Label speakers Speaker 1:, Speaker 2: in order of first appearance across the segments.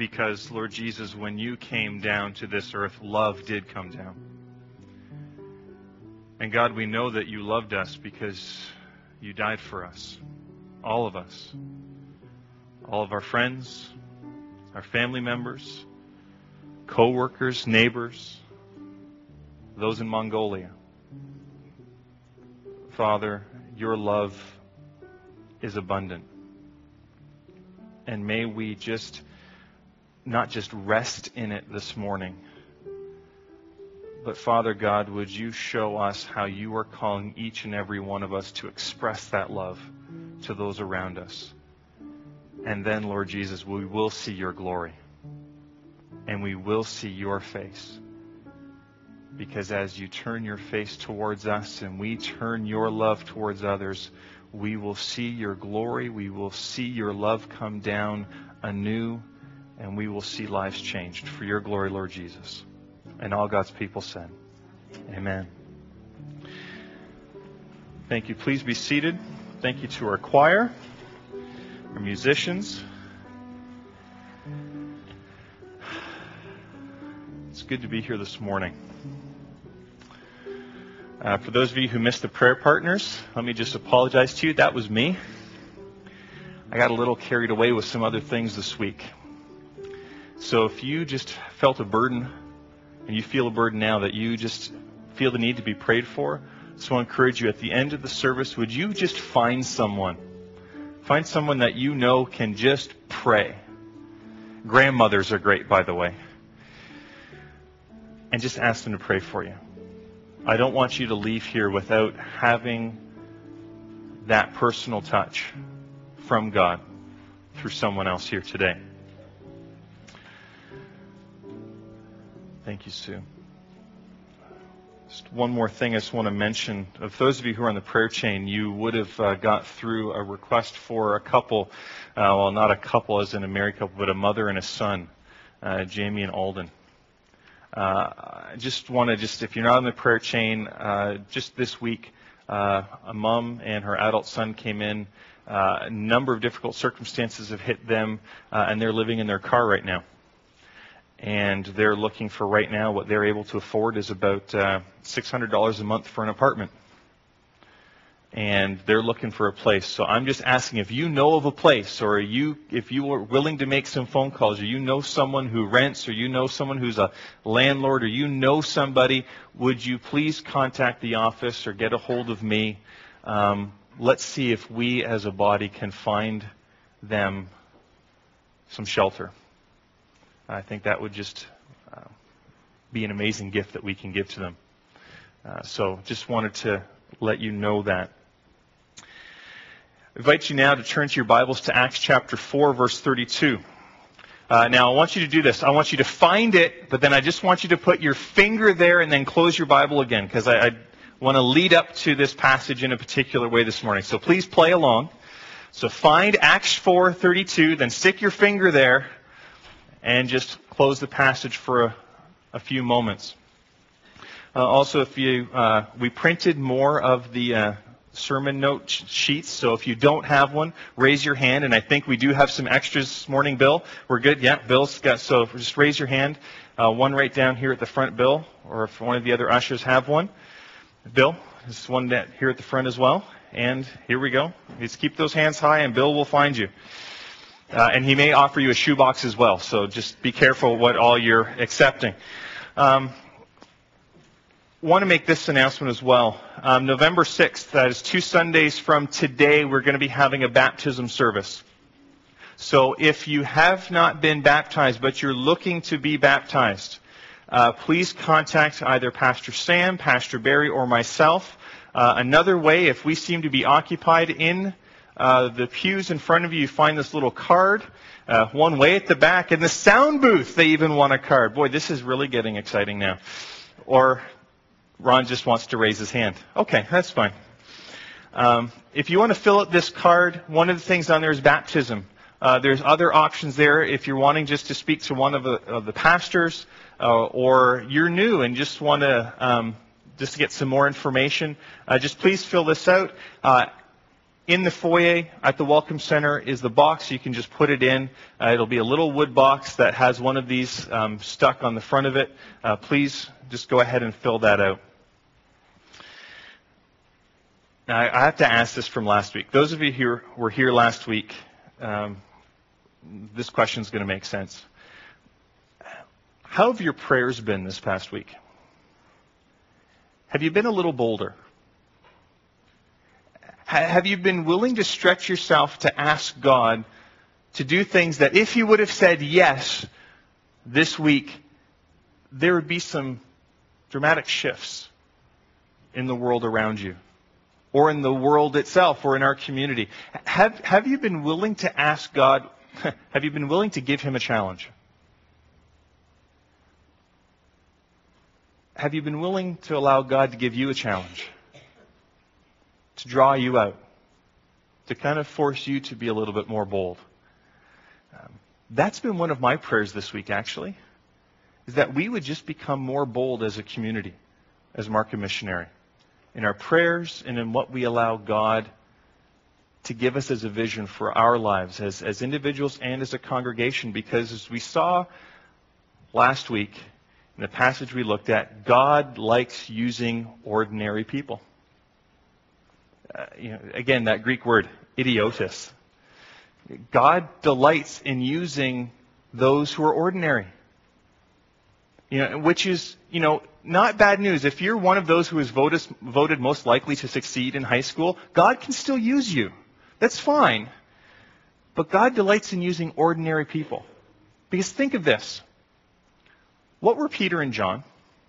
Speaker 1: because, Lord Jesus, when you came down to this earth, love did come down. And God, we know that you loved us because you died for us. All of us. All of our friends, our family members, co-workers, neighbors, those in Mongolia. Father, your love is abundant. And may we not just rest in it this morning, but Father God, would you show us how you are calling each and every one of us to express that love to those around us. And then, Lord Jesus, we will see your glory. And we will see your face. Because as you turn your face towards us and we turn your love towards others, we will see your glory. We will see your love come down anew. And we will see lives changed for your glory, Lord Jesus. And all God's people said, amen. Thank you. Please be seated. Thank you to our choir, our musicians. It's good to be here this morning. For those of you who missed the prayer partners, let me just apologize to you. That was me. I got a little carried away with some other things this week. So if you just felt a burden, and you feel a burden now that you just feel the need to be prayed for, so I encourage you at the end of the service, would you just find someone that you know can just pray. Grandmothers are great, by the way. And just ask them to pray for you. I don't want you to leave here without having that personal touch from God through someone else here today. Thank you, Sue. Just one more thing I just want to mention. Of those of you who are on the prayer chain, you would have got through a request for a couple, well, not a couple as in a married couple, but a mother and a son, Jamie and Alden. I just want to, if you're not on the prayer chain, just this week, a mom and her adult son came in. A number of difficult circumstances have hit them, and they're living in their car right now. And they're looking for right now what they're able to afford is about $600 a month for an apartment. And they're looking for a place. So I'm just asking if you know of a place, or if you are willing to make some phone calls, or you know someone who rents, or you know someone who's a landlord, or you know somebody, would you please contact the office or get a hold of me? Let's see if we as a body can find them some shelter. I think that would just be an amazing gift that we can give to them. So just wanted to let you know that. I invite you now to turn to your Bibles to Acts chapter 4, verse 32. Now I want you to do this. I want you to find it, but then I just want you to put your finger there and then close your Bible again, because I want to lead up to this passage in a particular way this morning. So please play along. So find Acts 4:32, then stick your finger there, and just close the passage for a few moments. Also, if we printed more of the sermon note sheets, so if you don't have one, raise your hand, and I think we do have some extras this morning, Bill. We're good? Yeah, Bill's got, so just raise your hand. One right down here at the front, Bill, or if one of the other ushers have one. Bill, this is one here at the front as well. And here we go. Just keep those hands high, and Bill will find you. And he may offer you a shoebox as well, so just be careful what all you're accepting. Want to make this announcement as well. November 6th, that is 2 Sundays from today, we're going to be having a baptism service. So if you have not been baptized, but you're looking to be baptized, please contact either Pastor Sam, Pastor Barry, or myself. Another way, if we seem to be occupied in the pews in front of you, you find this little card. One way at the back. In the sound booth, they even want a card. Boy, this is really getting exciting now. Or Ron just wants to raise his hand. Okay, that's fine. If you want to fill out this card, one of the things on there is baptism. There's other options there if you're wanting just to speak to one of the pastors, or you're new and just want to just get some more information. Just please fill this out. In the foyer at the Welcome Center is the box. You can just put it in. It'll be a little wood box that has one of these stuck on the front of it. Please just go ahead and fill that out. Now, I have to ask this from last week. Those of you who were here last week, this question is going to make sense. How have your prayers been this past week? Have you been a little bolder? Have you been willing to stretch yourself to ask God to do things that if He would have said yes this week, there would be some dramatic shifts in the world around you, or in the world itself, or in our community? Have you been willing to ask God, have you been willing to give Him a challenge? Have you been willing to allow God to give you a challenge? To draw you out? To kind of force you to be a little bit more bold? That's been one of my prayers this week, actually, is that we would just become more bold as a community, as Markham Missionary, in our prayers and in what we allow God to give us as a vision for our lives as individuals and as a congregation. Because as we saw last week in the passage we looked at, God likes using ordinary people. Again, that Greek word, idiotis. God delights in using those who are ordinary. Which is, not bad news. If you're one of those who is voted most likely to succeed in high school, God can still use you. That's fine. But God delights in using ordinary people. Because think of this. What were Peter and John?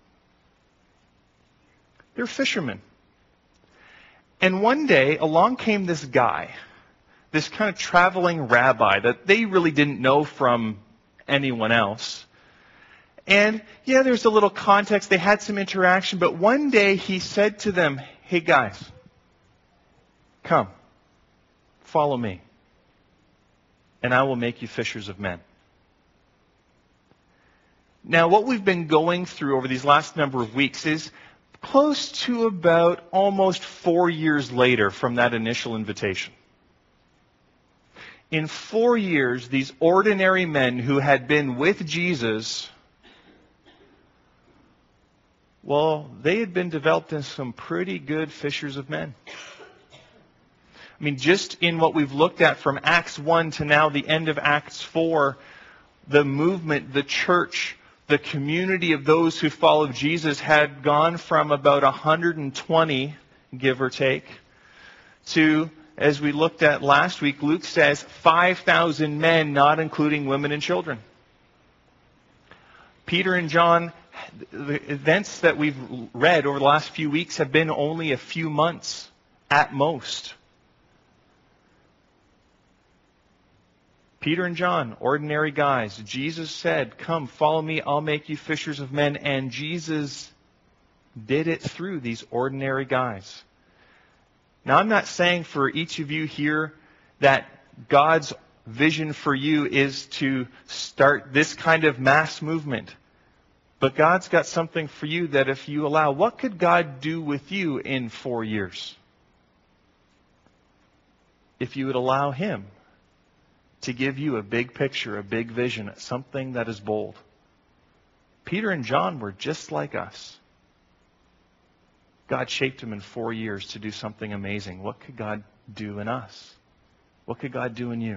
Speaker 1: They're fishermen. And one day, along came this guy, this kind of traveling rabbi that they really didn't know from anyone else. And yeah, there's a little context. They had some interaction. But one day he said to them, "Hey guys, come, follow me, and I will make you fishers of men." Now, what we've been going through over these last number of weeks is close to about almost 4 years later from that initial invitation. In 4 years, these ordinary men who had been with Jesus, well, they had been developed into some pretty good fishers of men. I mean, just in what we've looked at from Acts 1 to now the end of Acts 4, the movement, the church, the community of those who followed Jesus had gone from about 120, give or take, to, as we looked at last week, Luke says 5,000 men, not including women and children. Peter and John, the events that we've read over the last few weeks have been only a few months at most. Peter and John, ordinary guys. Jesus said, "Come, follow me, I'll make you fishers of men." And Jesus did it through these ordinary guys. Now, I'm not saying for each of you here that God's vision for you is to start this kind of mass movement. But God's got something for you that if you allow, what could God do with you in 4 years? If you would allow Him to give you a big picture, a big vision, something that is bold. Peter and John were just like us. God shaped them in 4 years to do something amazing. What could God do in us? What could God do in you?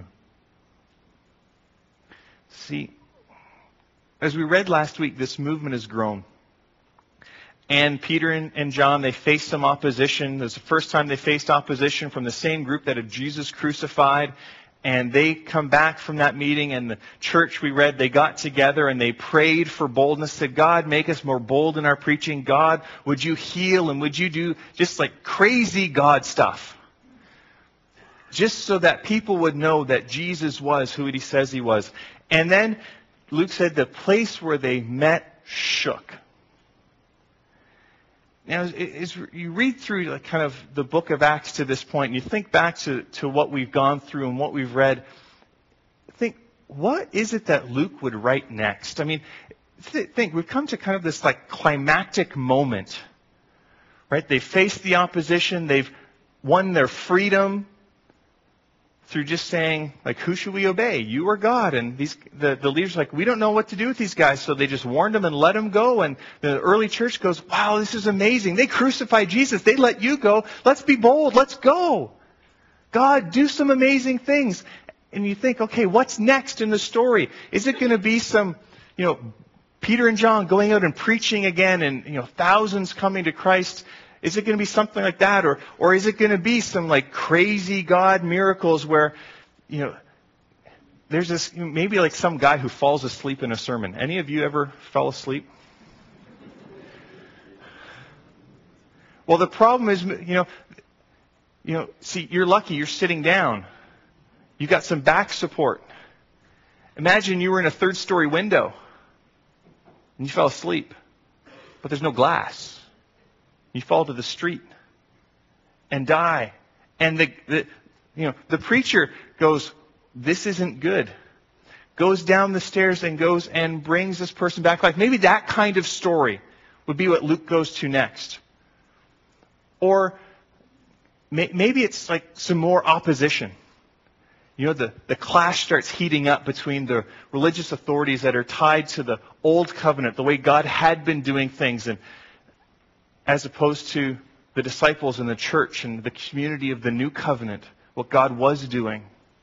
Speaker 1: See, as we read last week, this movement has grown. And Peter and John, they faced some opposition. It was the first time they faced opposition from the same group that had Jesus crucified. And they come back from that meeting, and the church, we read, they got together and they prayed for boldness. Said, "God, make us more bold in our preaching. God, would you heal and would you do just like crazy God stuff? Just so that people would know that Jesus was who He says He was." And then Luke said the place where they met shook. Now, as you read through kind of the book of Acts to this point, and you think back to what we've gone through and what we've read, think, what is it that Luke would write next? I mean, think, we've come to kind of this like climactic moment, right? They've faced the opposition, they've won their freedom, through just saying, like, who should we obey? You or God? And the leaders are like, we don't know what to do with these guys. So they just warned them and let them go. And the early church goes, wow, this is amazing. They crucified Jesus. They let you go. Let's be bold. Let's go. God, do some amazing things. And you think, okay, what's next in the story? Is it going to be some, Peter and John going out and preaching again and, thousands coming to Christ? Is it going to be something like that? Or is it going to be some like crazy God miracles where, there's this, maybe like some guy who falls asleep in a sermon. Any of you ever fell asleep? Well, the problem is, see, you're lucky you're sitting down. You got some back support. Imagine you were in a third-story window and you fell asleep, but there's no glass. You fall to the street and die. And the preacher goes, this isn't good. Goes down the stairs and goes and brings this person back to life. Maybe that kind of story would be what Luke goes to next. Or maybe it's like some more opposition. The clash starts heating up between the religious authorities that are tied to the old covenant, the way God had been doing things, and as opposed to the disciples in the church and the community of the new covenant, what God was doing.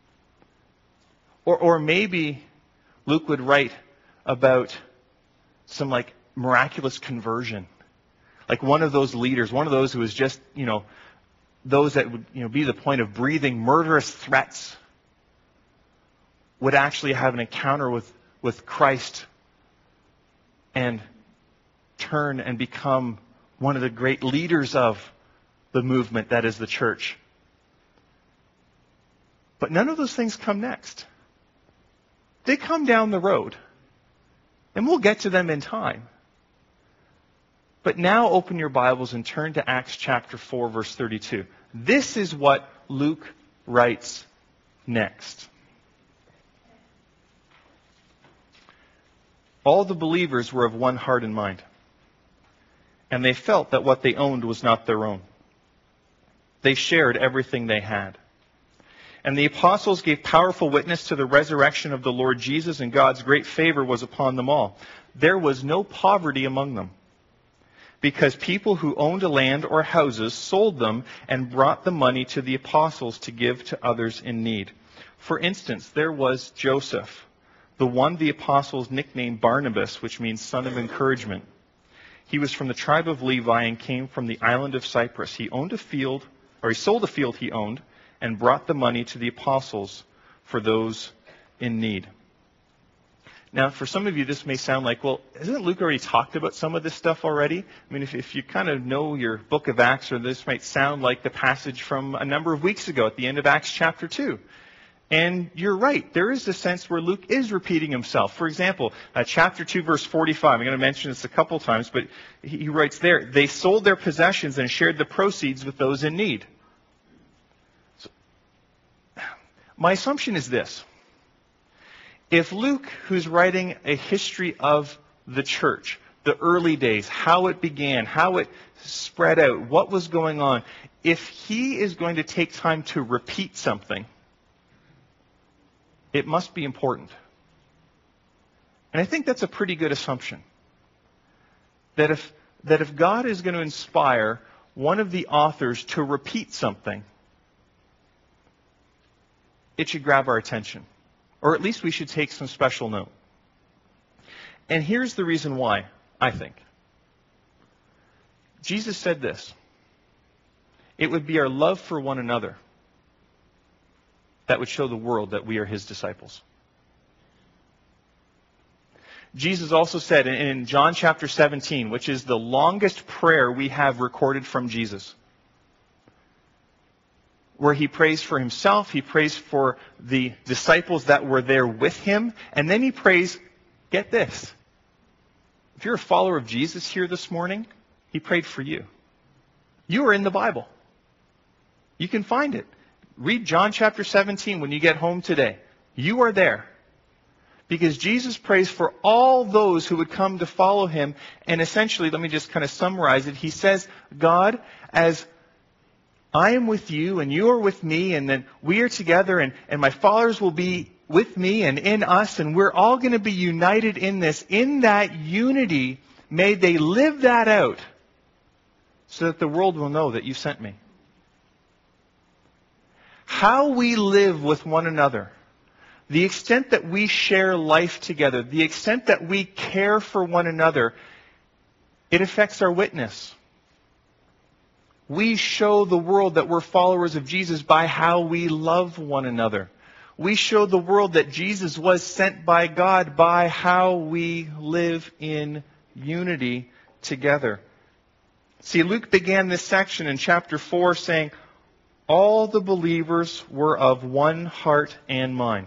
Speaker 1: Or maybe Luke would write about some like miraculous conversion. Like one of those leaders, one of those who was just, those that would, be the point of breathing murderous threats, would actually have an encounter with Christ and turn and become one of the great leaders of the movement that is the church. But none of those things come next. They come down the road. And we'll get to them in time. But now open your Bibles and turn to Acts chapter 4, verse 32. This is what Luke writes next. All the believers were of one heart and mind, and they felt that what they owned was not their own. They shared everything they had. And the apostles gave powerful witness to the resurrection of the Lord Jesus, and God's great favor was upon them all. There was no poverty among them, because people who owned land or houses sold them and brought the money to the apostles to give to others in need. For instance, there was Joseph, the one the apostles nicknamed Barnabas, which means son of encouragement. He was from the tribe of Levi and came from the island of Cyprus. He sold a field he owned and brought the money to the apostles for those in need. Now, for some of you, this may sound like, well, hasn't Luke already talked about some of this stuff already? I mean, if you kind of know your book of Acts, or this might sound like the passage from a number of weeks ago at the end of Acts chapter 2. And you're right. There is a sense where Luke is repeating himself. For example, chapter 2, verse 45. I'm going to mention this a couple times, but he writes there, they sold their possessions and shared the proceeds with those in need. So, my assumption is this. If Luke, who's writing a history of the church, the early days, how it began, how it spread out, what was going on, if he is going to take time to repeat something, it must be important. And I think that's a pretty good assumption. That if God is going to inspire one of the authors to repeat something, it should grab our attention. Or at least we should take some special note. And here's the reason why, I think. Jesus said this. It would be our love for one another that would show the world that we are his disciples. Jesus also said in John chapter 17, which is the longest prayer we have recorded from Jesus, where he prays for himself, he prays for the disciples that were there with him, and then he prays, get this, if you're a follower of Jesus here this morning, he prayed for you. You are in the Bible. You can find it. Read John chapter 17 when you get home today. You are there. Because Jesus prays for all those who would come to follow him. And essentially, let me just kind of summarize it. He says, God, as I am with you and you are with me, and then we are together, and my followers will be with me and in us, and we're all going to be united in this. In that unity, may they live that out so that the world will know that you sent me. How we live with one another, the extent that we share life together, the extent that we care for one another, it affects our witness. We show the world that we're followers of Jesus by how we love one another. We show the world that Jesus was sent by God by how we live in unity together. See, Luke began this section in chapter 4 saying, all the believers were of one heart and mind.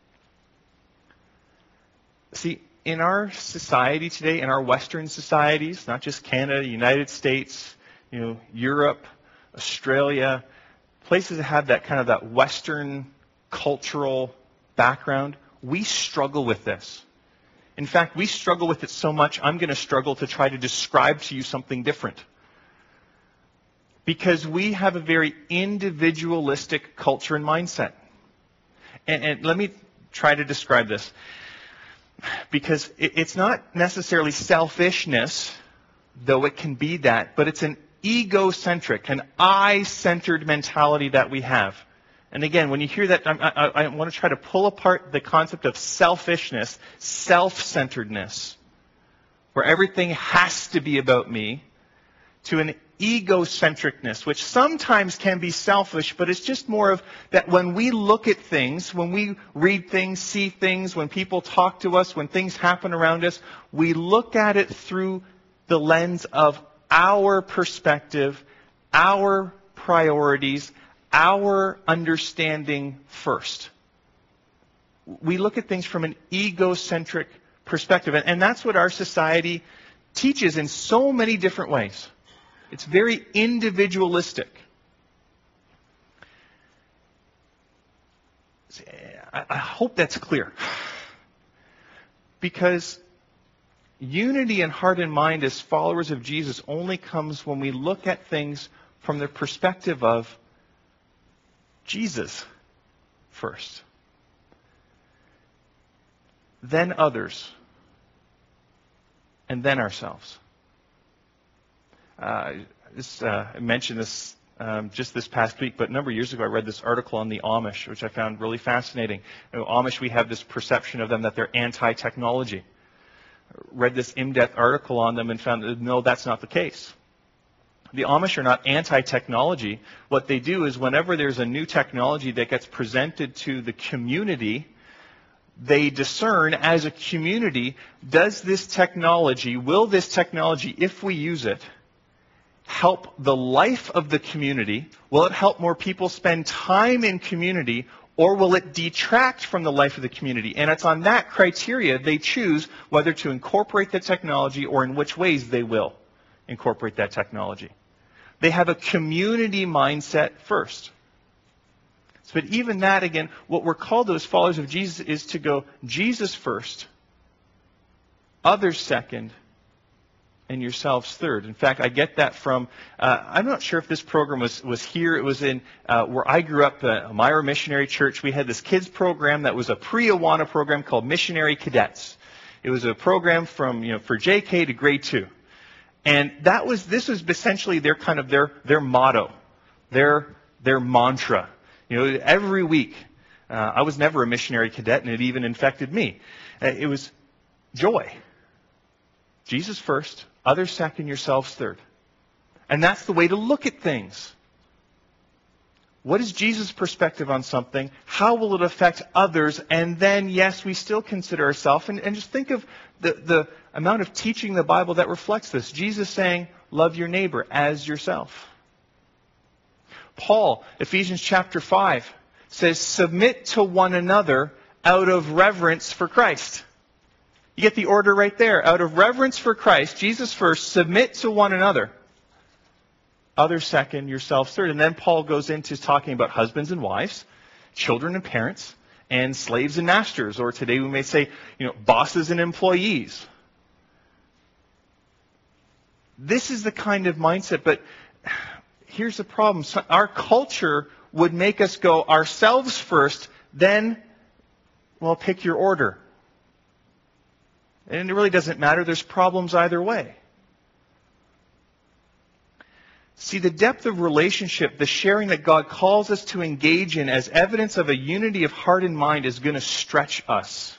Speaker 1: See, in our society today, in our Western societies, not just Canada, United States, Europe, Australia, places that have that kind of that Western cultural background, we struggle with this. In fact, we struggle with it so much, I'm going to struggle to try to describe to you something different. Because we have a very individualistic culture and mindset. And let me try to describe this. Because it's not necessarily selfishness, though it can be that, but it's an egocentric, an I-centered mentality that we have. And again, when you hear that, I want to try to pull apart the concept of selfishness, self-centeredness, where everything has to be about me, to an egocentricness, which sometimes can be selfish, but it's just more of that when we look at things, when we read things, see things, when people talk to us, when things happen around us, we look at it through the lens of our perspective, our priorities, our understanding first. We look at things from an egocentric perspective, and that's what our society teaches in so many different ways. It's very individualistic. I hope that's clear. Because unity in heart and mind as followers of Jesus only comes when we look at things from the perspective of Jesus first. Then others. And then ourselves. I mentioned this just this past week, but a number of years ago I read this article on the Amish, which I found really fascinating. Amish, we have this perception of them that they're anti-technology. Read this in-depth article on them and found that no, that's not the case. The Amish are not anti-technology. What they do is whenever there's a new technology that gets presented to the community, they discern as a community, will this technology, if we use it, help the life of the community? Will it help more people spend time in community? Or will it detract from the life of the community? And it's on that criteria they choose whether to incorporate the technology or in which ways they will incorporate that technology. They have a community mindset first. But even that, again, what we're called to as followers of Jesus is to go Jesus first, others second, and yourselves third. In fact, I get that from, I'm not sure if this program was here. It was in where I grew up, Myra Missionary Church. We had this kids program that was a pre-Awana program called Missionary Cadets. It was a program from, for JK to grade 2. And this was essentially their kind of their motto, their mantra. Every week, I was never a missionary cadet, and it even infected me. It was joy. Jesus first, others second, yourselves third. And that's the way to look at things. What is Jesus' perspective on something? How will it affect others? And then, yes, we still consider ourselves. And just think of the amount of teaching in the Bible that reflects this. Jesus saying, love your neighbor as yourself. Paul, Ephesians chapter 5, says, submit to one another out of reverence for Christ. You get the order right there. Out of reverence for Christ, Jesus first, submit to one another. Others second, yourself third. And then Paul goes into talking about husbands and wives, children and parents, and slaves and masters. Or today we may say, bosses and employees. This is the kind of mindset, but here's the problem. So our culture would make us go ourselves first, then, well, pick your order. And it really doesn't matter. There's problems either way. See, the depth of relationship, the sharing that God calls us to engage in as evidence of a unity of heart and mind is going to stretch us.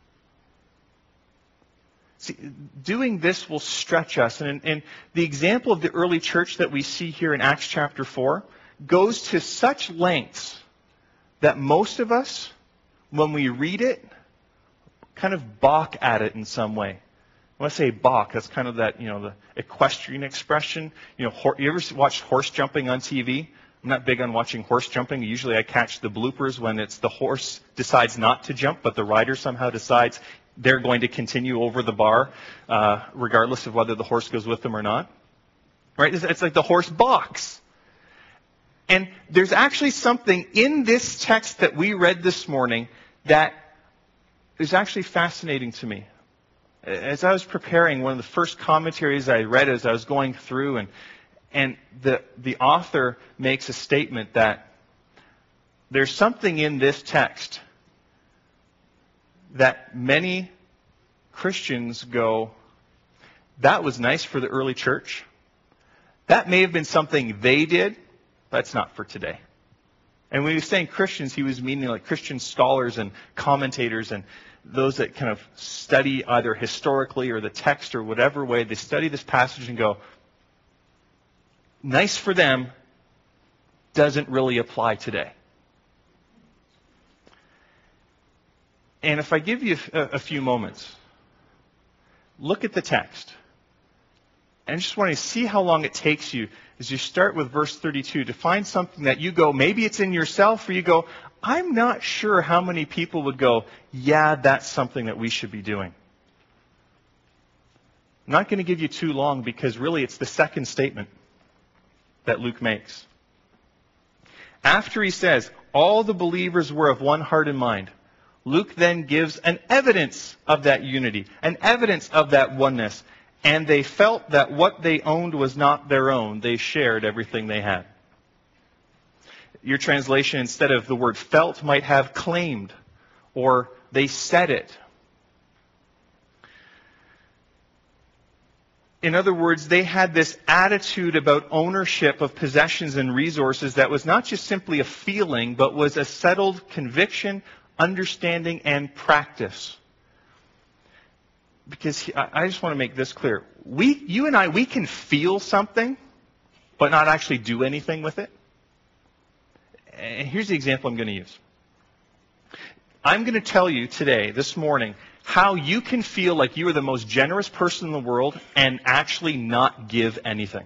Speaker 1: See, doing this will stretch us. And the example of the early church that we see here in Acts chapter 4 goes to such lengths that most of us, when we read it, kind of balk at it in some way. When I say balk, that's kind of that, the equestrian expression. You ever watched horse jumping on TV? I'm not big on watching horse jumping. Usually I catch the bloopers when it's the horse decides not to jump, but the rider somehow decides they're going to continue over the bar, regardless of whether the horse goes with them or not. Right? It's like the horse balks. And there's actually something in this text that we read this morning that is actually fascinating to me. As I was preparing, one of the first commentaries I read as I was going through, and the author makes a statement that there's something in this text that many Christians go, that was nice for the early church. That may have been something they did, but it's not for today. And when he was saying Christians, he was meaning like Christian scholars and commentators and those that kind of study either historically or the text or whatever way, they study this passage and go, nice for them, doesn't really apply today. And if I give you a few moments, look at the text. And I just want to see how long it takes you as you start with verse 32 to find something that you go, maybe it's in yourself, or you go, I'm not sure how many people would go, yeah, that's something that we should be doing. I'm not going to give you too long because really it's the second statement that Luke makes. After he says, all the believers were of one heart and mind, Luke then gives an evidence of that unity, an evidence of that oneness. And they felt that what they owned was not their own. They shared everything they had. Your translation, instead of the word felt, might have claimed, or they said it. In other words, they had this attitude about ownership of possessions and resources that was not just simply a feeling, but was a settled conviction, understanding, and practice. Because I just want to make this clear. You and I, we can feel something, but not actually do anything with it. And here's the example I'm going to use. I'm going to tell you today, this morning, how you can feel like you are the most generous person in the world and actually not give anything.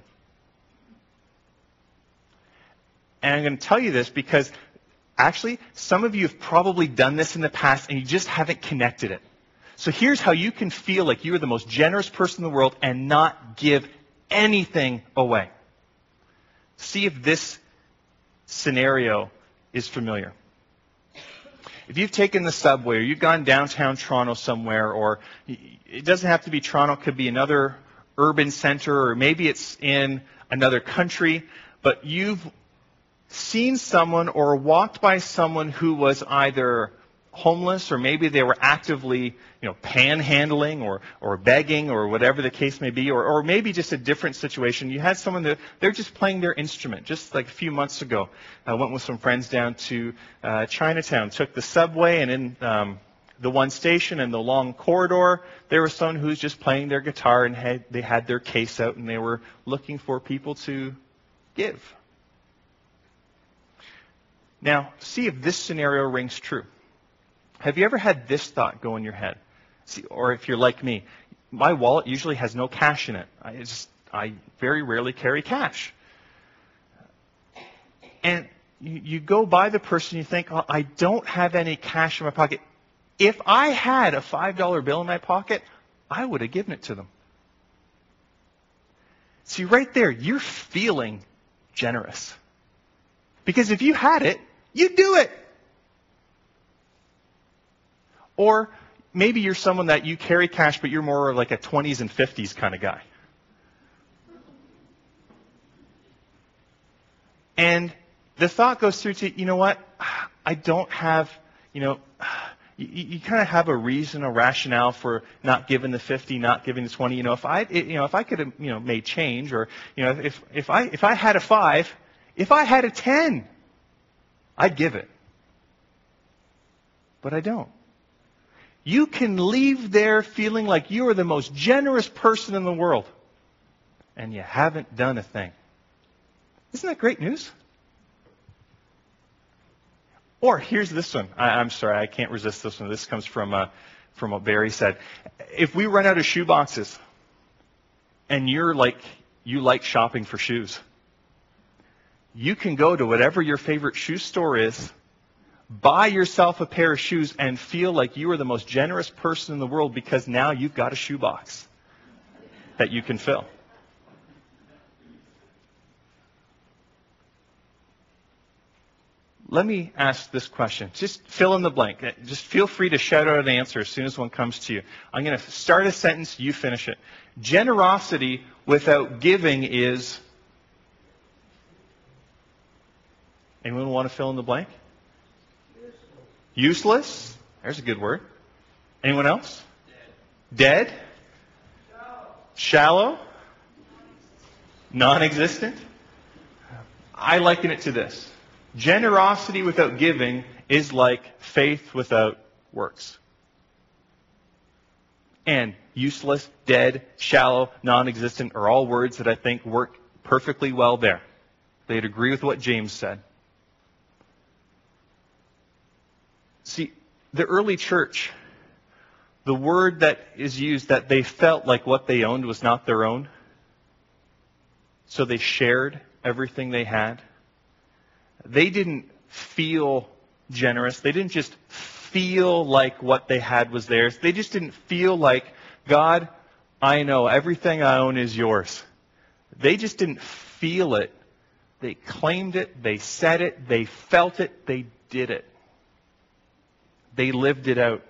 Speaker 1: And I'm going to tell you this because actually, some of you have probably done this in the past and you just haven't connected it. So here's how you can feel like you are the most generous person in the world and not give anything away. See if this scenario is familiar. If you've taken the subway or you've gone downtown Toronto somewhere, or it doesn't have to be Toronto, it could be another urban center, or maybe it's in another country, but you've seen someone or walked by someone who was either homeless, or maybe they were actively, panhandling or begging or whatever the case may be, or maybe just a different situation. You had someone that they're just playing their instrument. Just like a few months ago, I went with some friends down to Chinatown, took the subway, and in the one station in the long corridor, there was someone who was just playing their guitar, and they had their case out, and they were looking for people to give. Now, see if this scenario rings true. Have you ever had this thought go in your head? See, or if you're like me, my wallet usually has no cash in it. I very rarely carry cash. And you go by the person, you think, oh, I don't have any cash in my pocket. If I had a $5 bill in my pocket, I would have given it to them. See, right there, you're feeling generous. Because if you had it, you'd do it. Or maybe you're someone that you carry cash, but you're more like a 20s and 50s kind of guy. And the thought goes through to, you know what? I don't have, you kind of have a reason, a rationale for not giving the 50, not giving the 20. If I could have, made change, or, if I had a 5, if I had a 10, I'd give it. But I don't. You can leave there feeling like you are the most generous person in the world, and you haven't done a thing. Isn't that great news? Or here's this one. I'm sorry, I can't resist this one. This comes from what Barry said. If we run out of shoe boxes, and you like shopping for shoes, you can go to whatever your favorite shoe store is, buy yourself a pair of shoes, and feel like you are the most generous person in the world because now you've got a shoe box that you can fill. Let me ask this question. Just fill in the blank. Just feel free to shout out an answer as soon as one comes to you. I'm going to start a sentence, you finish it. Generosity without giving is... Anyone want to fill in the blank? Useless. There's a good word. Anyone else? Dead. Shallow. Non-existent. I liken it to this. Generosity without giving is like faith without works. And useless, dead, shallow, non-existent are all words that I think work perfectly well there. They'd agree with what James said. See, the early church, the word that is used, that they felt like what they owned was not their own. So they shared everything they had. They didn't feel generous. They didn't just feel like what they had was theirs. They just didn't feel like, God, I know everything I own is yours. They just didn't feel it. They claimed it. They said it. They felt it. They did it. They lived it out.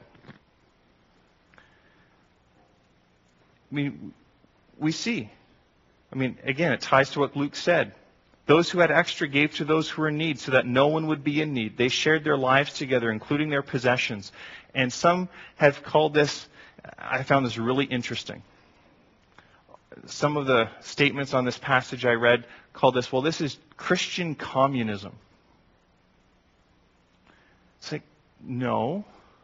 Speaker 1: We see. Again, it ties to what Luke said. Those who had extra gave to those who were in need so that no one would be in need. They shared their lives together, including their possessions. And some have called this, I found this really interesting. Some of the statements on this passage I read called this, well, this is Christian communism. It's like, no.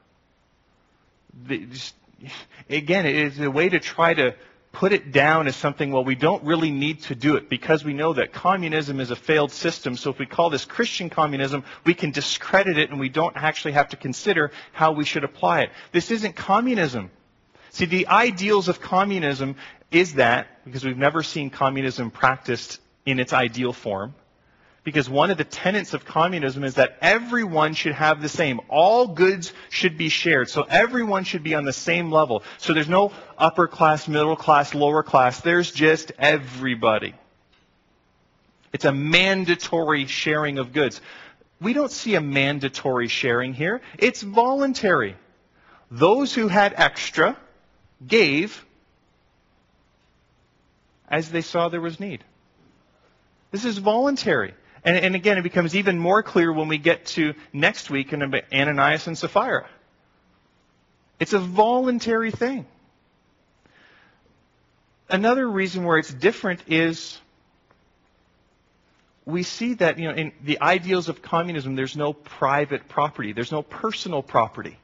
Speaker 1: Again, it is a way to try to put it down as something, well, we don't really need to do it because we know that communism is a failed system. So if we call this Christian communism, we can discredit it and we don't actually have to consider how we should apply it. This isn't communism. See, the ideals of communism is that, because we've never seen communism practiced in its ideal form, because one of the tenets of communism is that everyone should have the same. All goods should be shared. So everyone should be on the same level. So there's no upper class, middle class, lower class. There's just everybody. It's a mandatory sharing of goods. We don't see a mandatory sharing here. It's voluntary. Those who had extra gave as they saw there was need. This is voluntary. And again, it becomes even more clear when we get to next week in Ananias and Sapphira. It's a voluntary thing. Another reason where it's different is we see that, in the ideals of communism, there's no private property. There's no personal property.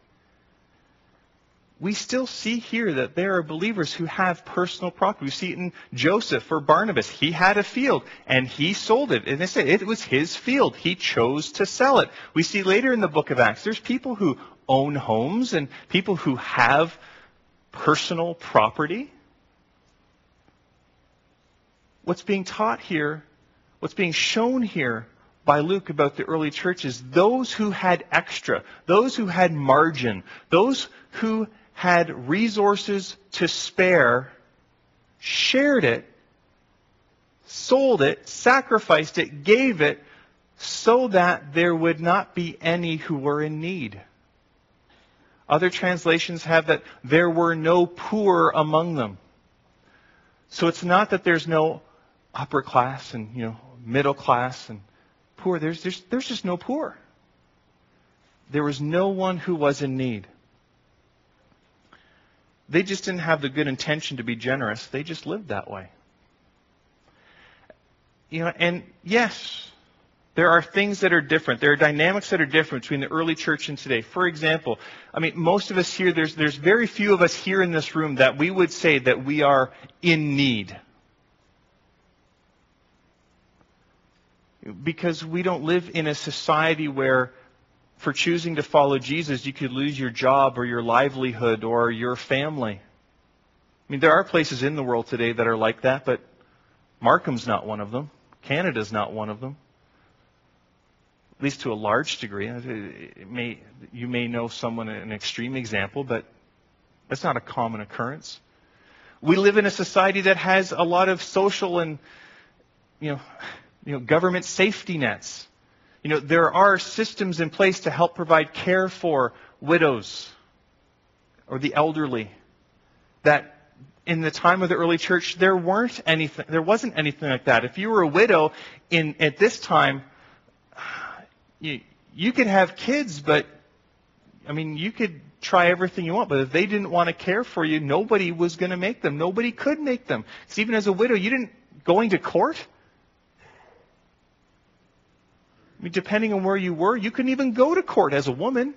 Speaker 1: We still see here that there are believers who have personal property. We see it in Joseph or Barnabas. He had a field and he sold it. And they said it was his field. He chose to sell it. We see later in the book of Acts, there's people who own homes and people who have personal property. What's being taught here, what's being shown here by Luke about the early church is those who had extra, those who had margin, those who had resources to spare, shared it, sold it, sacrificed it, gave it, so that there would not be any who were in need. Other translations have that there were no poor among them. So it's not that there's no upper class and middle class and poor. There's just no poor. There was no one who was in need. They just didn't have the good intention to be generous. They just lived that way. And yes, there are things that are different. There are dynamics that are different between the early church and today. For example, most of us here, there's very few of us here in this room that we would say that we are in need. Because we don't live in a society where, for choosing to follow Jesus, you could lose your job or your livelihood or your family. There are places in the world today that are like that, but Markham's not one of them. Canada's not one of them. At least to a large degree. You may know someone, an extreme example, but that's not a common occurrence. We live in a society that has a lot of social and government safety nets. There are systems in place to help provide care for widows or the elderly. That in the time of the early church, there wasn't anything like that. If you were a widow at this time, you could have kids, but you could try everything you want, but if they didn't want to care for you, nobody was going to make them. Nobody could make them. Because even as a widow, you didn't going to court. Depending on where you were, you couldn't even go to court as a woman.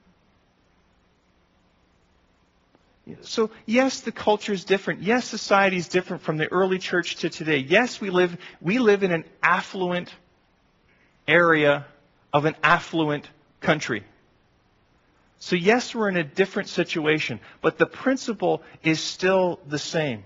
Speaker 1: So yes, the culture is different. Yes, society is different from the early church to today. Yes, we live in an affluent area of an affluent country. So yes, we're in a different situation, but the principle is still the same.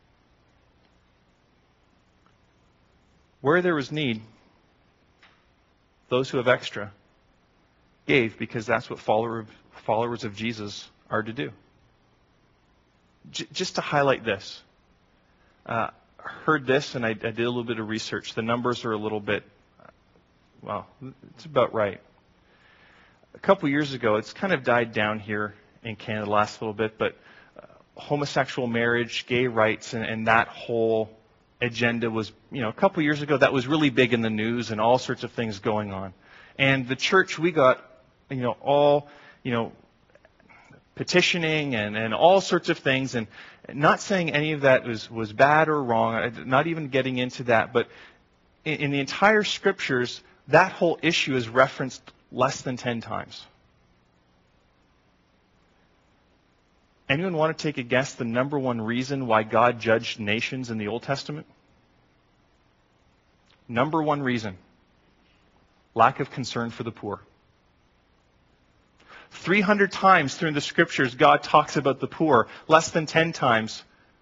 Speaker 1: Where there was need, those who have extra gave, because that's what followers of Jesus are to do. Just to highlight this, heard this, and I did a little bit of research. The numbers are a little bit, it's about right. A couple years ago, it's kind of died down here in Canada the last little bit, but homosexual marriage, gay rights, and that whole agenda was, a couple years ago, that was really big in the news and all sorts of things going on. And the church, we got, all, petitioning and all sorts of things, and not saying any of that was bad or wrong, not even getting into that, but in the entire scriptures, that whole issue is referenced less than 10 times. Anyone want to take a guess the number one reason why God judged nations in the Old Testament? Number one reason: lack of concern for the poor. 300 times through the scriptures, God talks about the poor. Less than 10 times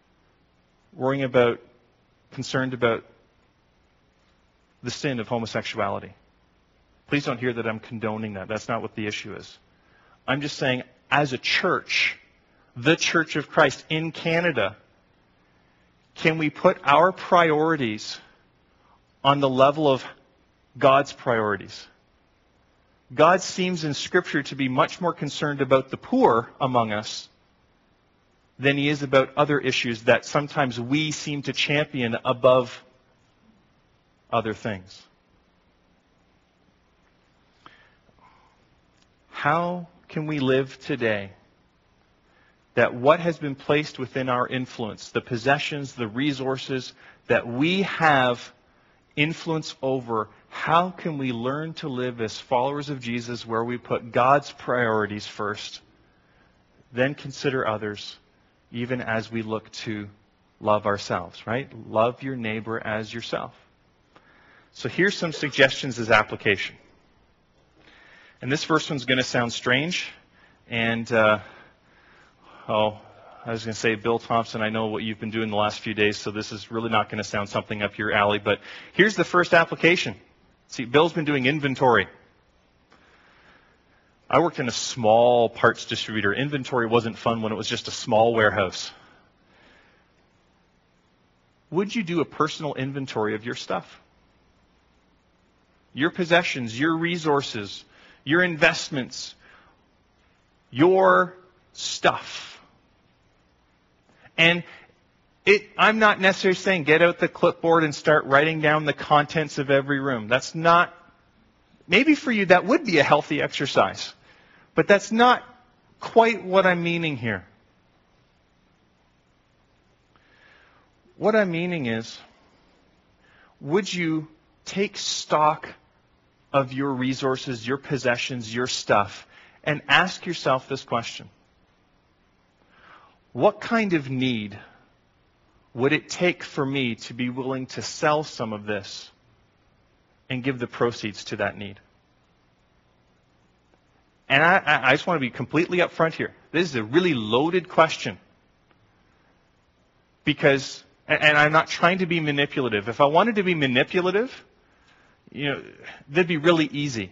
Speaker 1: concerned about the sin of homosexuality. Please don't hear that I'm condoning that. That's not what the issue is. I'm just saying, as a church, the Church of Christ in Canada, can we put our priorities on the level of God's priorities? God seems in Scripture to be much more concerned about the poor among us than he is about other issues that sometimes we seem to champion above other things. How can we live today that what has been placed within our influence, the possessions, the resources that we have influence over, how can we learn to live as followers of Jesus where we put God's priorities first, then consider others, even as we look to love ourselves, right? Love your neighbor as yourself. So here's some suggestions as application. And this first one's going to sound strange, and I was going to say, Bill Thompson, I know what you've been doing the last few days, so this is really not going to sound something up your alley, but here's the first application. See, Bill's been doing inventory. I worked in a small parts distributor. Inventory wasn't fun when it was just a small warehouse. Would you do a personal inventory of your stuff? Your possessions, your resources, your investments, your stuff. And I'm not necessarily saying get out the clipboard and start writing down the contents of every room. That's not maybe for you that would be a healthy exercise. But that's not quite what I'm meaning here. What I'm meaning is, would you take stock of your resources, your possessions, your stuff, and ask yourself this question? What kind of need would it take for me to be willing to sell some of this and give the proceeds to that need? And I just want to be completely upfront here. This is a really loaded question. Because, and I'm not trying to be manipulative. If I wanted to be manipulative, that'd be really easy.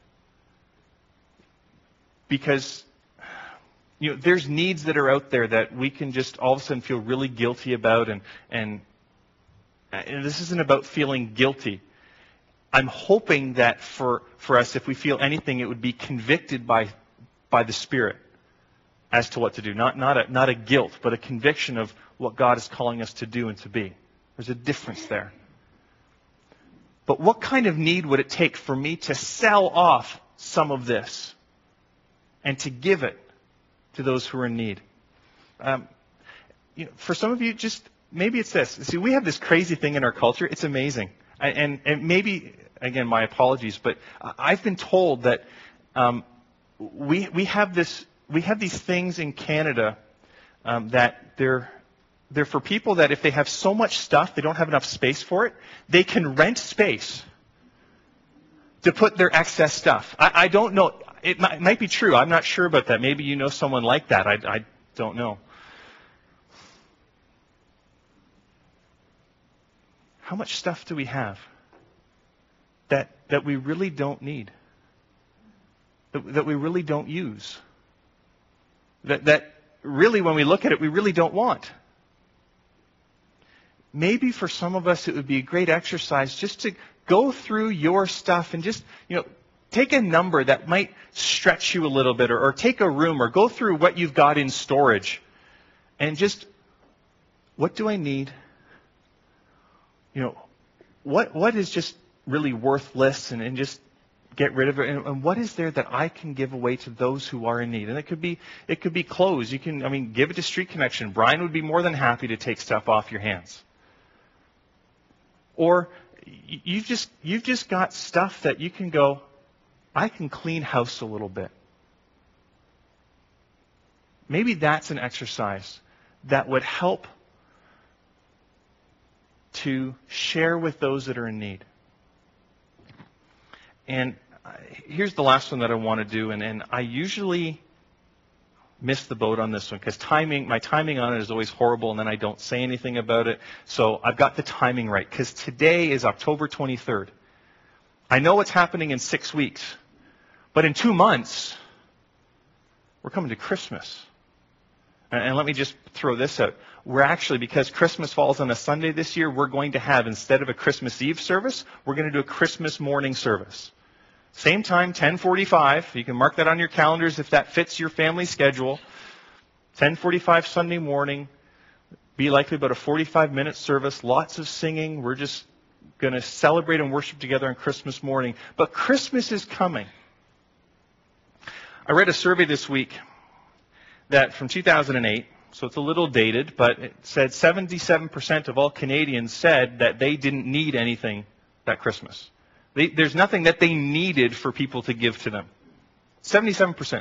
Speaker 1: Because, there's needs that are out there that we can just all of a sudden feel really guilty about, and this isn't about feeling guilty. I'm hoping that for us, if we feel anything, it would be convicted by the Spirit as to what to do. Not a guilt, but a conviction of what God is calling us to do and to be. There's a difference there. But what kind of need would it take for me to sell off some of this and to give it to those who are in need? For some of you, just maybe it's this. See, we have this crazy thing in our culture. It's amazing. And maybe, again, my apologies, but I've been told that we have these things in Canada that they're for people that if they have so much stuff, they don't have enough space for it, they can rent space to put their excess stuff. I don't know. It might be true. I'm not sure about that. Maybe you know someone like that. I don't know. How much stuff do we have that we really don't need? That we really don't use? That really, when we look at it, we really don't want? Maybe for some of us it would be a great exercise just to go through your stuff and just, take a number that might stretch you a little bit, or take a room, or go through what you've got in storage and just, what do I need? What is just really worthless, and just get rid of it, and what is there that I can give away to those who are in need? And it could be clothes. You can, give it to Street Connection. Brian would be more than happy to take stuff off your hands. Or you've just got stuff that you can go, I can clean house a little bit. Maybe that's an exercise that would help to share with those that are in need. And here's the last one that I want to do, and I usually miss the boat on this one because my timing on it is always horrible, and then I don't say anything about it. So I've got the timing right, because today is October 23rd. I know what's happening in 6 weeks, but in 2 months, we're coming to Christmas. And let me just throw this out. We're actually, because Christmas falls on a Sunday this year, we're going to have, instead of a Christmas Eve service, we're going to do a Christmas morning service. Same time, 10:45. You can mark that on your calendars if that fits your family schedule. 10:45 Sunday morning. Be likely about a 45-minute service. Lots of singing. We're just going to celebrate and worship together on Christmas morning. But Christmas is coming. I read a survey this week that from 2008, so it's a little dated, but it said 77% of all Canadians said that they didn't need anything that Christmas. There's nothing that they needed for people to give to them. 77%.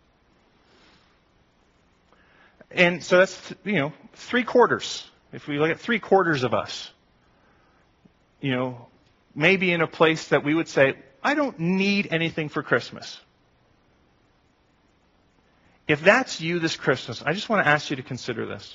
Speaker 1: And so that's, 3/4. If we look at 3/4 of us, maybe in a place that we would say, I don't need anything for Christmas. If that's you this Christmas, I just want to ask you to consider this.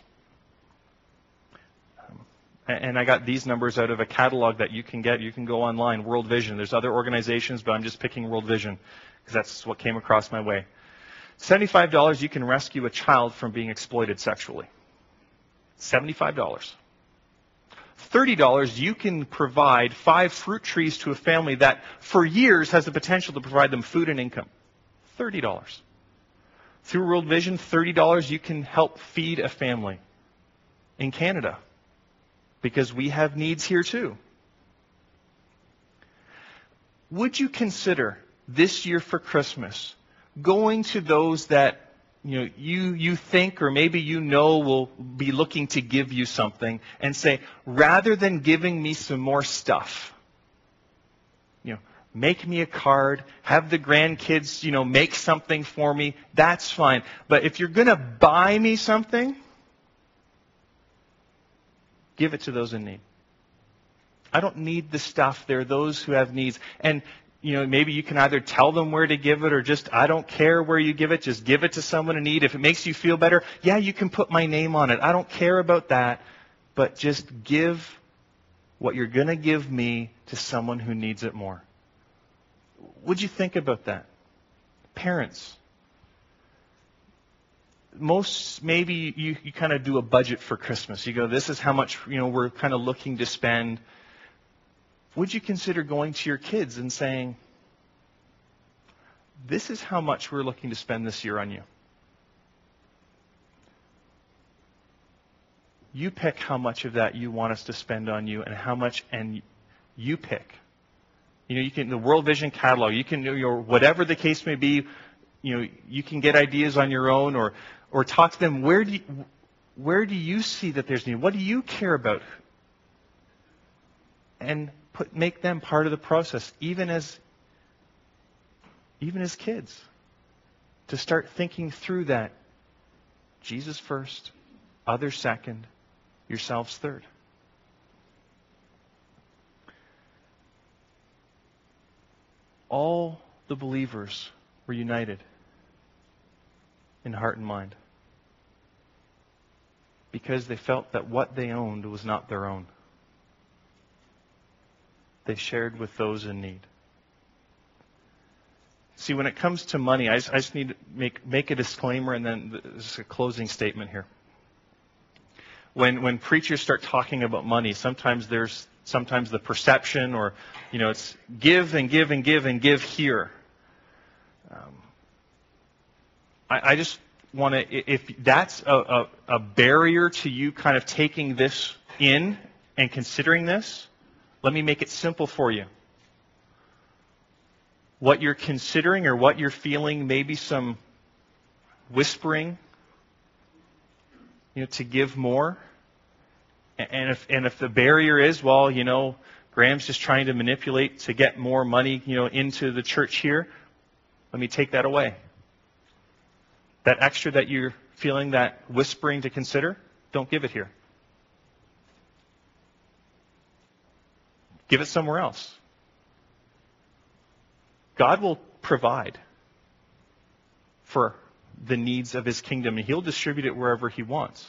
Speaker 1: And I got these numbers out of a catalog that you can get. You can go online, World Vision. There's other organizations, but I'm just picking World Vision because that's what came across my way. $75, you can rescue a child from being exploited sexually. $75. $30, you can provide 5 fruit trees to a family that for years has the potential to provide them food and income. $30. Through World Vision, $30, you can help feed a family in Canada, because we have needs here too. would you consider this year for Christmas going to those that you think or maybe will be looking to give you something and say, rather than giving me some more stuff, make me a card, have the grandkids, make something for me, that's fine. But if you're going to buy me something, give it to those in need. I don't need the stuff. There are those who have needs. And, maybe you can either tell them where to give it or just, I don't care where you give it. Just give it to someone in need. If it makes you feel better, yeah, you can put my name on it. I don't care about that. But just give what you're going to give me to someone who needs it more. Would you think about that? Parents. Maybe you kind of do a budget for Christmas. You go, this is how much, we're kind of looking to spend. Would you consider going to your kids and saying, this is how much we're looking to spend this year on you. You pick how much of that you want us to spend on you and how much, and you pick. You can, the World Vision catalog, you can, whatever the case may be, you can get ideas on your own or talk to them. Where do you see that there's need? What do you care about? And make them part of the process, even as kids, to start thinking through that. Jesus first, others second, yourselves third. All the believers were united in heart and mind because they felt that what they owned was not their own. They shared with those in need. See, when it comes to money, I just need to make a disclaimer and then there's a closing statement here. When preachers start talking about money, sometimes the perception or, it's give and give and give and give here. I just want to, if that's a barrier to you kind of taking this in and considering this, let me make it simple for you. What you're considering or what you're feeling, maybe some whispering, to give more. And if the barrier is, well, Graham's just trying to manipulate to get more money, into the church here, let me take that away. That extra that you're feeling, that whispering to consider, don't give it here. Give it somewhere else. God will provide for the needs of His kingdom, and He'll distribute it wherever He wants.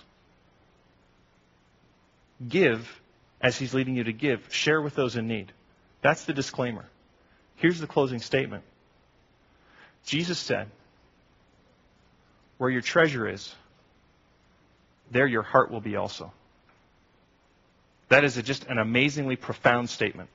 Speaker 1: Give as He's leading you to give. Share with those in need. That's the disclaimer. Here's the closing statement. Jesus said, where your treasure is, there your heart will be also. That is just an amazingly profound statement.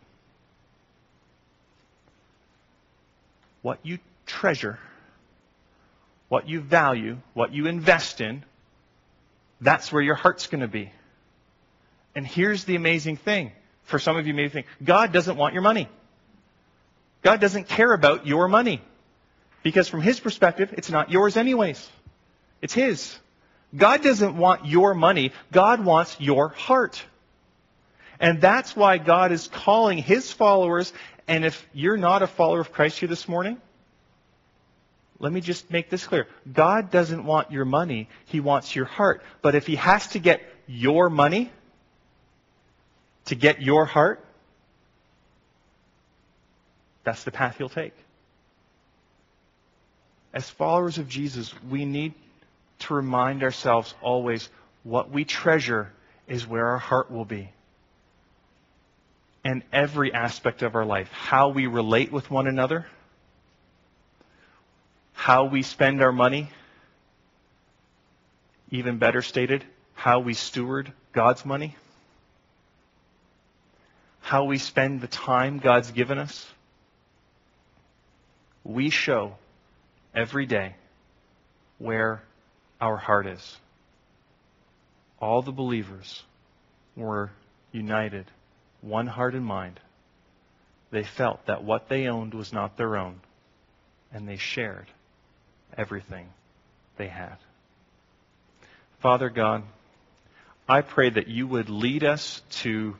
Speaker 1: What you treasure, what you value, what you invest in, that's where your heart's going to be. And here's the amazing thing. For some of you may think, God doesn't want your money. God doesn't care about your money. Because from His perspective, it's not yours anyways. It's His. God doesn't want your money. God wants your heart. And that's why God is calling His followers. And if you're not a follower of Christ here this morning, let me just make this clear. God doesn't want your money. He wants your heart. But if He has to get your money to get your heart, that's the path He'll take. As followers of Jesus, we need to remind ourselves always what we treasure is where our heart will be. And every aspect of our life, how we relate with one another, how we spend our money, even better stated, how we steward God's money, how we spend the time God's given us, we show every day where our heart is. All the believers were united, one heart and mind. they felt that what they owned was not their own, and they shared everything they had. Father God, I pray that you would lead us to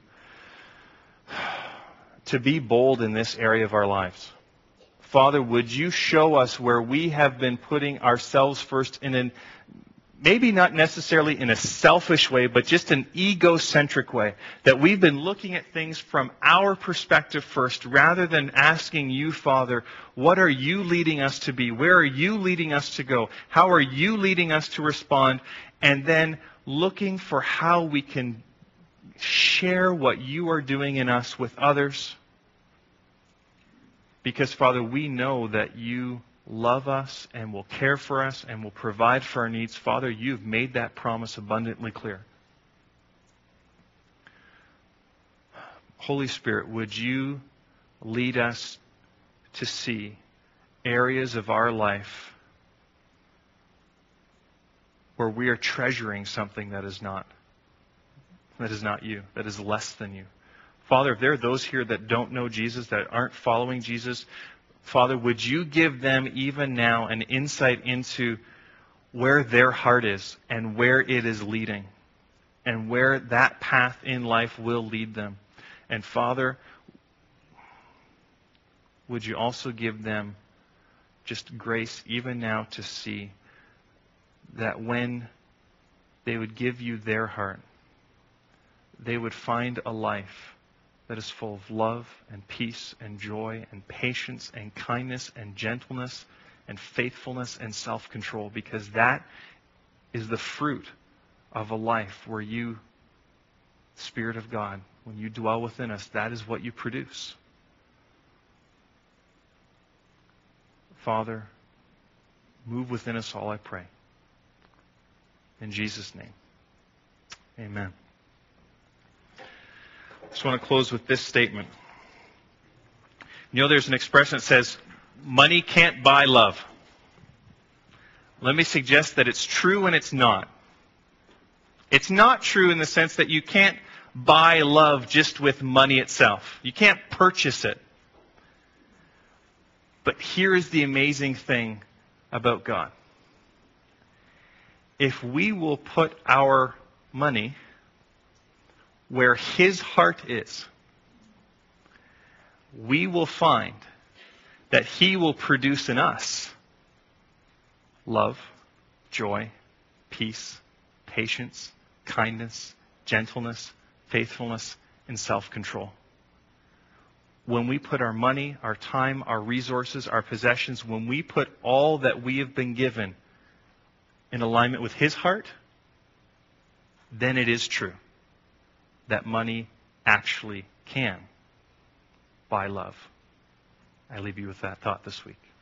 Speaker 1: be bold in this area of our lives. Father, would you show us where we have been putting ourselves first maybe not necessarily in a selfish way, but just an egocentric way. That we've been looking at things from our perspective first, rather than asking you, Father, what are you leading us to be? Where are you leading us to go? How are you leading us to respond? And then looking for how we can share what you are doing in us with others. Because, Father, we know that you love us and will care for us and will provide for our needs. Father, you've made that promise abundantly clear. Holy Spirit, would you lead us to see areas of our life where we are treasuring something that is not you, that is less than you. Father, if there are those here that don't know Jesus, that aren't following Jesus, Father, would you give them even now an insight into where their heart is and where it is leading and where that path in life will lead them. And Father, would you also give them just grace even now to see that when they would give you their heart, they would find a life that is full of love and peace and joy and patience and kindness and gentleness and faithfulness and self-control, because that is the fruit of a life where you, Spirit of God, when you dwell within us, that is what you produce. Father, move within us all, I pray. In Jesus' name, amen. I just want to close with this statement. You know, there's an expression that says, money can't buy love. Let me suggest that it's true and it's not. It's not true in the sense that you can't buy love just with money itself. You can't purchase it. But here is the amazing thing about God. If we will put our money where His heart is, we will find that He will produce in us love, joy, peace, patience, kindness, gentleness, faithfulness, and self-control. When we put our money, our time, our resources, our possessions, when we put all that we have been given in alignment with His heart, then it is true that money actually can buy love. I leave you with that thought this week.